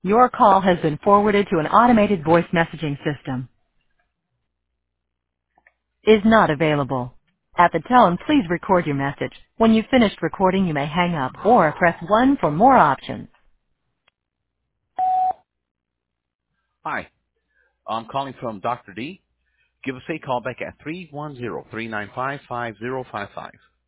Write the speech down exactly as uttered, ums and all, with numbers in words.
Your call has been forwarded to an automated voice messaging system. Is not available. At the tone, please record your message. When you've finished recording, you may hang up or press one for more options. Hi, I'm calling from Doctor D. Give us a call back at three one zero, three nine five, five zero five five.